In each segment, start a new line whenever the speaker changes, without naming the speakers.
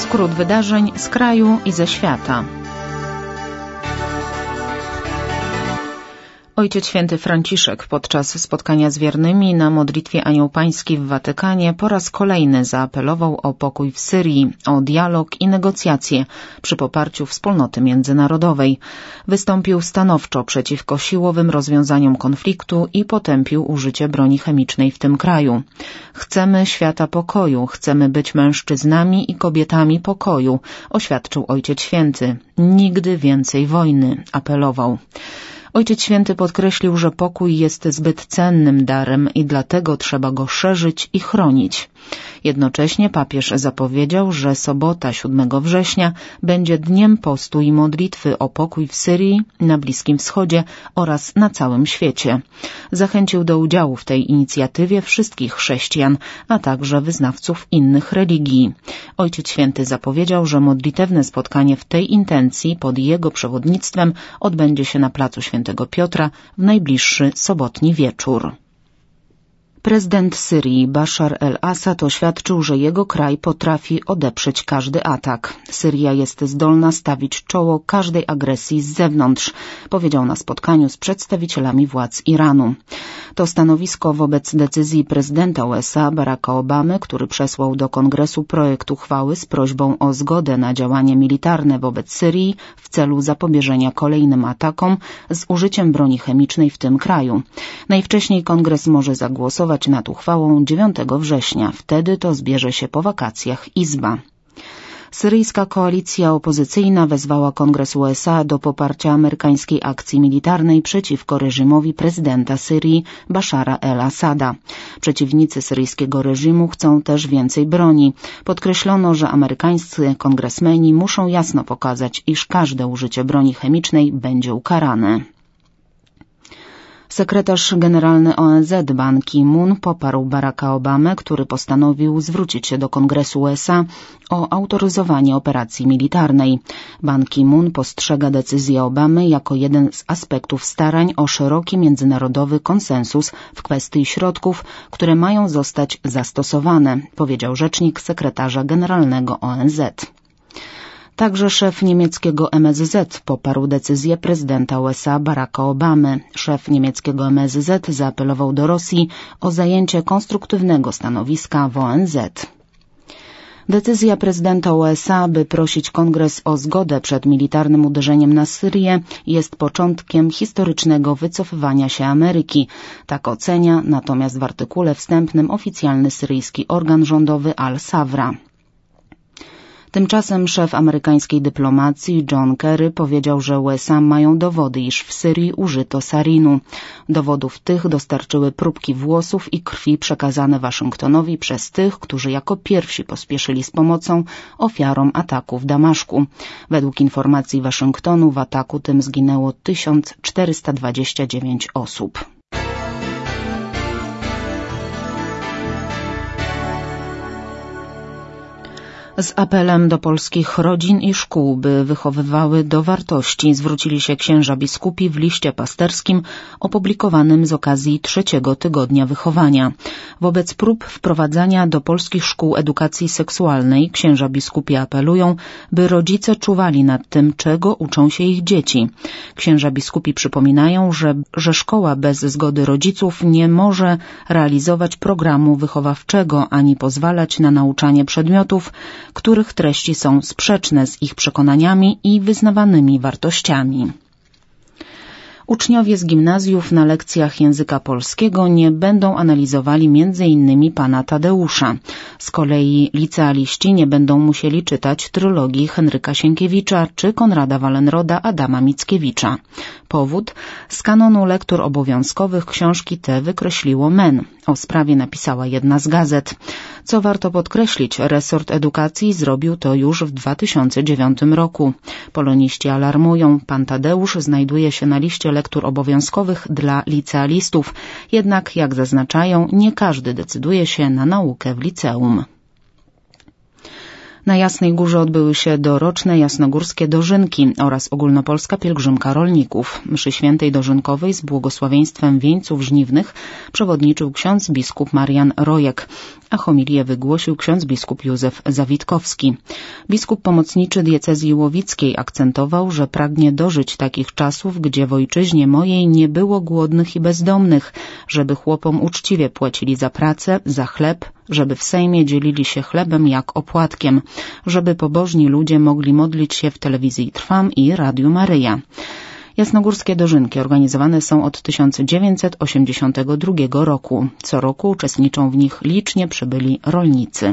Skrót wydarzeń z kraju i ze świata. Ojciec Święty Franciszek podczas spotkania z wiernymi na modlitwie Anioł Pański w Watykanie po raz kolejny zaapelował o pokój w Syrii, o dialog i negocjacje przy poparciu wspólnoty międzynarodowej. Wystąpił stanowczo przeciwko siłowym rozwiązaniom konfliktu i potępił użycie broni chemicznej w tym kraju. Chcemy świata pokoju, chcemy być mężczyznami i kobietami pokoju, oświadczył Ojciec Święty. Nigdy więcej wojny, apelował. Ojciec Święty podkreślił, że pokój jest zbyt cennym darem i dlatego trzeba go szerzyć i chronić. Jednocześnie papież zapowiedział, że sobota 7 września będzie dniem postu i modlitwy o pokój w Syrii, na Bliskim Wschodzie oraz na całym świecie. Zachęcił do udziału w tej inicjatywie wszystkich chrześcijan, a także wyznawców innych religii. Ojciec Święty zapowiedział, że modlitewne spotkanie w tej intencji pod jego przewodnictwem odbędzie się na placu Świętego Piotra w najbliższy sobotni wieczór. Prezydent Syrii Bashar el-Assad oświadczył, że jego kraj potrafi odeprzeć każdy atak. Syria jest zdolna stawić czoło każdej agresji z zewnątrz, powiedział na spotkaniu z przedstawicielami władz Iranu. To stanowisko wobec decyzji prezydenta USA Baracka Obamy, który przesłał do Kongresu projekt uchwały z prośbą o zgodę na działanie militarne wobec Syrii w celu zapobieżenia kolejnym atakom z użyciem broni chemicznej w tym kraju. Najwcześniej Kongres może zagłosować nad uchwałą 9 września. Wtedy to zbierze się po wakacjach Izba. Syryjska koalicja opozycyjna wezwała Kongres USA do poparcia amerykańskiej akcji militarnej przeciwko reżimowi prezydenta Syrii Bashara el-Assada. Przeciwnicy syryjskiego reżimu chcą też więcej broni. Podkreślono, że amerykańscy kongresmeni muszą jasno pokazać, iż każde użycie broni chemicznej będzie ukarane. Sekretarz generalny ONZ Ban Ki-moon poparł Baracka Obamę, który postanowił zwrócić się do Kongresu USA o autoryzowanie operacji militarnej. Ban Ki-moon postrzega decyzję Obamy jako jeden z aspektów starań o szeroki międzynarodowy konsensus w kwestii środków, które mają zostać zastosowane, powiedział rzecznik sekretarza generalnego ONZ. Także szef niemieckiego MSZ poparł decyzję prezydenta USA Baracka Obamy. Szef niemieckiego MSZ zaapelował do Rosji o zajęcie konstruktywnego stanowiska w ONZ. Decyzja prezydenta USA, by prosić Kongres o zgodę przed militarnym uderzeniem na Syrię, jest początkiem historycznego wycofywania się Ameryki. Tak ocenia natomiast w artykule wstępnym oficjalny syryjski organ rządowy Al-Sawra. Tymczasem szef amerykańskiej dyplomacji John Kerry powiedział, że USA mają dowody, iż w Syrii użyto sarinu. Dowodów tych dostarczyły próbki włosów i krwi przekazane Waszyngtonowi przez tych, którzy jako pierwsi pospieszyli z pomocą ofiarom ataku w Damaszku. Według informacji Waszyngtonu w ataku tym zginęło 1429 osób. Z apelem do polskich rodzin i szkół, by wychowywały do wartości, zwrócili się księża biskupi w liście pasterskim opublikowanym z okazji 3. tygodnia wychowania. Wobec prób wprowadzania do polskich szkół edukacji seksualnej księża biskupi apelują, by rodzice czuwali nad tym, czego uczą się ich dzieci. Księża biskupi przypominają, że szkoła bez zgody rodziców nie może realizować programu wychowawczego ani pozwalać na nauczanie przedmiotów, których treści są sprzeczne z ich przekonaniami i wyznawanymi wartościami. Uczniowie z gimnazjów na lekcjach języka polskiego nie będą analizowali m.in. pana Tadeusza. Z kolei licealiści nie będą musieli czytać trylogii Henryka Sienkiewicza czy Konrada Wallenroda Adama Mickiewicza. Powód? Z kanonu lektur obowiązkowych książki te wykreśliło MEN. O sprawie napisała jedna z gazet. Co warto podkreślić, resort edukacji zrobił to już w 2009 roku. Poloniści alarmują, pan Tadeusz znajduje się na liście lektur obowiązkowych dla licealistów, jednak jak zaznaczają, nie każdy decyduje się na naukę w liceum. Na Jasnej Górze odbyły się doroczne jasnogórskie dożynki oraz ogólnopolska pielgrzymka rolników. Mszy świętej dożynkowej z błogosławieństwem wieńców żniwnych przewodniczył ksiądz biskup Marian Rojek, a homilię wygłosił ksiądz biskup Józef Zawitkowski. Biskup pomocniczy diecezji łowickiej akcentował, że pragnie dożyć takich czasów, gdzie w ojczyźnie mojej nie było głodnych i bezdomnych, żeby chłopom uczciwie płacili za pracę, za chleb, żeby w Sejmie dzielili się chlebem jak opłatkiem, żeby pobożni ludzie mogli modlić się w telewizji Trwam i Radiu Maryja. Jasnogórskie dożynki organizowane są od 1982 roku. Co roku uczestniczą w nich licznie przybyli rolnicy.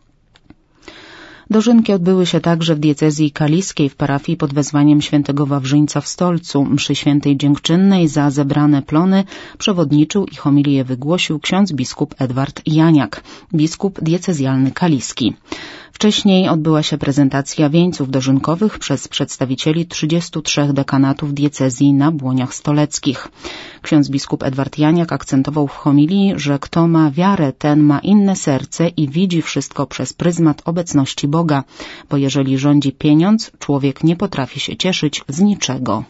Dożynki odbyły się także w diecezji kaliskiej w parafii pod wezwaniem świętego Wawrzyńca w Stolcu. Mszy świętej dziękczynnej za zebrane plony przewodniczył i homilię wygłosił ksiądz biskup Edward Janiak, biskup diecezjalny kaliski. Wcześniej odbyła się prezentacja wieńców dożynkowych przez przedstawicieli 33 dekanatów diecezji na Błoniach Stoleckich. Ksiądz biskup Edward Janiak akcentował w homilii, że kto ma wiarę, ten ma inne serce i widzi wszystko przez pryzmat obecności Boga, bo jeżeli rządzi pieniądz, człowiek nie potrafi się cieszyć z niczego.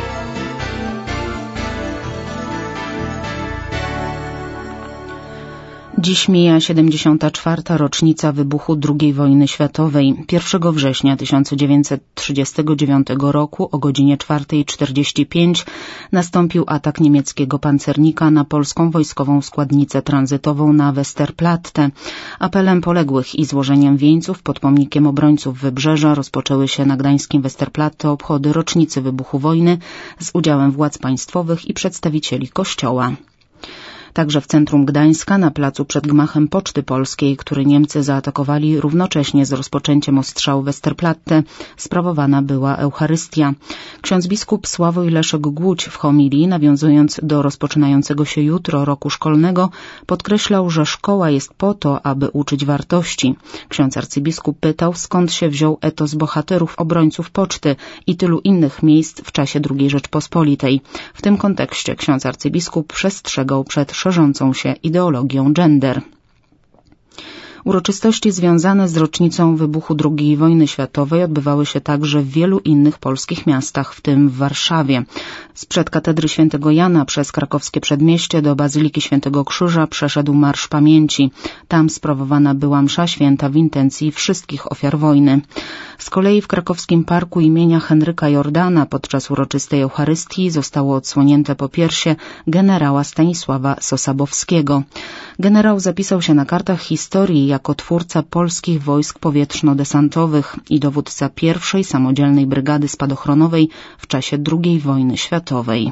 Dziś mija 74. rocznica wybuchu II wojny światowej. 1 września 1939 roku o godzinie 4:45 nastąpił atak niemieckiego pancernika na polską wojskową składnicę tranzytową na Westerplatte. Apelem poległych i złożeniem wieńców pod pomnikiem obrońców Wybrzeża rozpoczęły się na gdańskim Westerplatte obchody rocznicy wybuchu wojny z udziałem władz państwowych i przedstawicieli Kościoła. Także w centrum Gdańska, na placu przed gmachem Poczty Polskiej, który Niemcy zaatakowali równocześnie z rozpoczęciem ostrzału Westerplatte, sprawowana była Eucharystia. Ksiądz biskup Sławoj Leszek Głódź w homilii, nawiązując do rozpoczynającego się jutro roku szkolnego, podkreślał, że szkoła jest po to, aby uczyć wartości. Ksiądz arcybiskup pytał, skąd się wziął etos bohaterów obrońców poczty i tylu innych miejsc w czasie II Rzeczpospolitej. W tym kontekście ksiądz arcybiskup przestrzegał przed szerzącą się ideologią gender. Uroczystości związane z rocznicą wybuchu II wojny światowej odbywały się także w wielu innych polskich miastach, w tym w Warszawie. Sprzed katedry świętego Jana przez krakowskie przedmieście do Bazyliki Świętego Krzyża przeszedł Marsz Pamięci. Tam sprawowana była msza święta w intencji wszystkich ofiar wojny. Z kolei w krakowskim parku imienia Henryka Jordana podczas uroczystej Eucharystii zostało odsłonięte popiersie generała Stanisława Sosabowskiego. Generał zapisał się na kartach historii jako twórca polskich wojsk powietrzno-desantowych i dowódca pierwszej samodzielnej brygady spadochronowej w czasie II wojny światowej.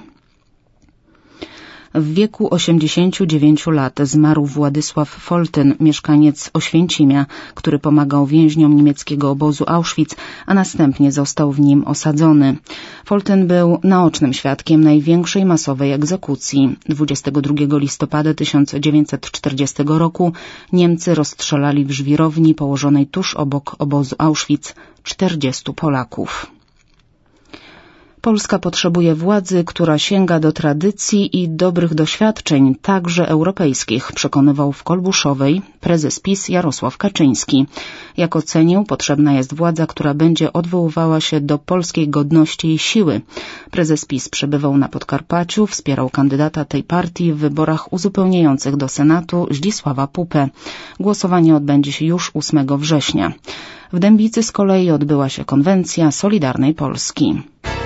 W wieku 89 lat zmarł Władysław Foltyn, mieszkaniec Oświęcimia, który pomagał więźniom niemieckiego obozu Auschwitz, a następnie został w nim osadzony. Foltyn był naocznym świadkiem największej masowej egzekucji. 22 listopada 1940 roku Niemcy rozstrzelali w żwirowni położonej tuż obok obozu Auschwitz 40 Polaków. Polska potrzebuje władzy, która sięga do tradycji i dobrych doświadczeń, także europejskich, przekonywał w Kolbuszowej prezes PiS Jarosław Kaczyński. Jak ocenił, potrzebna jest władza, która będzie odwoływała się do polskiej godności i siły. Prezes PiS przebywał na Podkarpaciu, wspierał kandydata tej partii w wyborach uzupełniających do Senatu Zdzisława Pupę. Głosowanie odbędzie się już 8 września. W Dębicy z kolei odbyła się konwencja Solidarnej Polski.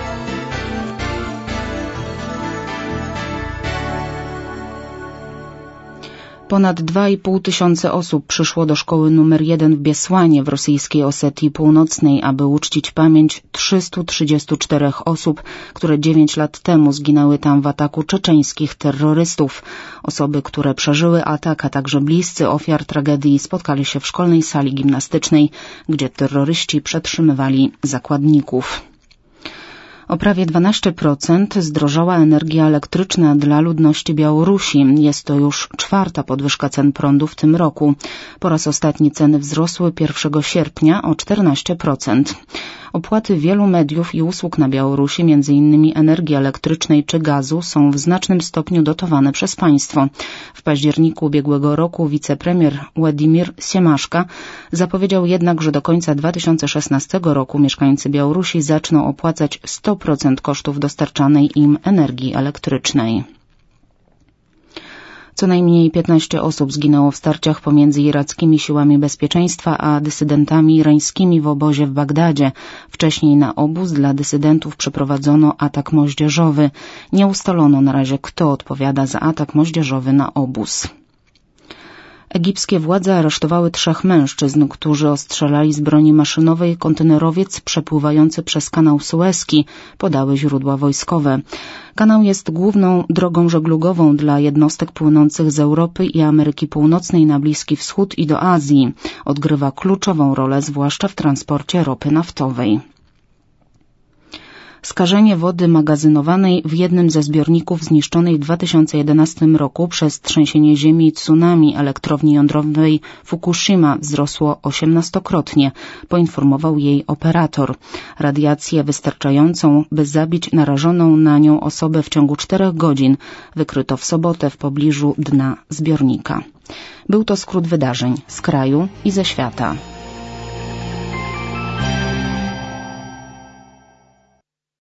Ponad 2,5 tysiąca osób przyszło do szkoły nr 1 w Biesłanie w rosyjskiej Osetii Północnej, aby uczcić pamięć 334 osób, które 9 lat temu zginęły tam w ataku czeczeńskich terrorystów. Osoby, które przeżyły atak, a także bliscy ofiar tragedii spotkali się w szkolnej sali gimnastycznej, gdzie terroryści przetrzymywali zakładników. O prawie 12% zdrożała energia elektryczna dla ludności Białorusi. Jest to już 4. podwyżka cen prądu w tym roku. Po raz ostatni ceny wzrosły 1 sierpnia o 14%. Opłaty wielu mediów i usług na Białorusi, m.in. energii elektrycznej czy gazu, są w znacznym stopniu dotowane przez państwo. W październiku ubiegłego roku wicepremier Władimir Siemaszka zapowiedział jednak, że do końca 2016 roku mieszkańcy Białorusi zaczną opłacać 100% kosztów dostarczanej im energii elektrycznej. Co najmniej 15 osób zginęło w starciach pomiędzy irackimi siłami bezpieczeństwa a dysydentami irańskimi w obozie w Bagdadzie. Wcześniej na obóz dla dysydentów przeprowadzono atak moździerzowy. Nie ustalono na razie, kto odpowiada za atak moździerzowy na obóz. Egipskie władze aresztowały 3 mężczyzn, którzy ostrzelali z broni maszynowej kontenerowiec przepływający przez kanał Suezki, podały źródła wojskowe. Kanał jest główną drogą żeglugową dla jednostek płynących z Europy i Ameryki Północnej na Bliski Wschód i do Azji. Odgrywa kluczową rolę zwłaszcza w transporcie ropy naftowej. Skażenie wody magazynowanej w jednym ze zbiorników zniszczonej w 2011 roku przez trzęsienie ziemi i tsunami elektrowni jądrowej Fukushima wzrosło 18-krotnie, poinformował jej operator. Radiację wystarczającą, by zabić narażoną na nią osobę w ciągu 4 godzin wykryto w sobotę w pobliżu dna zbiornika. Był to skrót wydarzeń z kraju i ze świata.